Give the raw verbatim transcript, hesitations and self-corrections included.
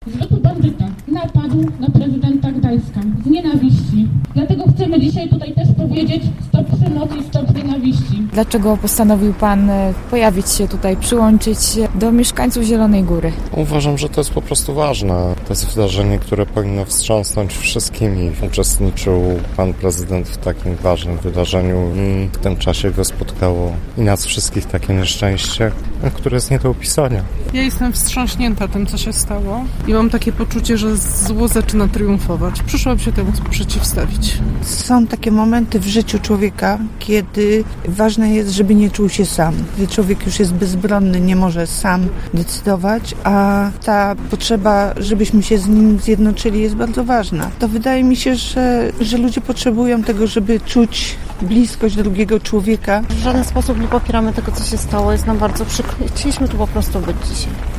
zwykły bandyta napadł na prezydenta Gdańska z nienawiści. Dlatego chcemy dzisiaj tutaj też powiedzieć stop przemocy i stop nienawiści. Dlaczego postanowił Pan pojawić się tutaj, przyłączyć się do mieszkańców Zielonej Góry? Uważam, że to jest po prostu ważne. To jest wydarzenie, które powinno wstrząsnąć wszystkimi. Uczestniczył Pan Prezydent w takim ważnym wydarzeniu i w tym czasie go spotkało i nas wszystkich takie nieszczęście, które jest nie do opisania. Ja jestem wstrząśnięta tym, co się stało i mam takie poczucie, że zło zaczyna triumfować. Przyszłam się temu przeciwstawić. Są takie momenty w życiu człowieka, kiedy ważne jest, żeby nie czuł się sam. Gdy człowiek już jest bezbronny, nie może sam decydować, a ta potrzeba, żebyśmy się z nim zjednoczyli, jest bardzo ważna. To wydaje mi się, że, że ludzie potrzebują tego, żeby czuć bliskość drugiego człowieka. W żaden sposób nie popieramy tego, co się stało. Jest nam bardzo przykro. Chcieliśmy tu po prostu być dzisiaj.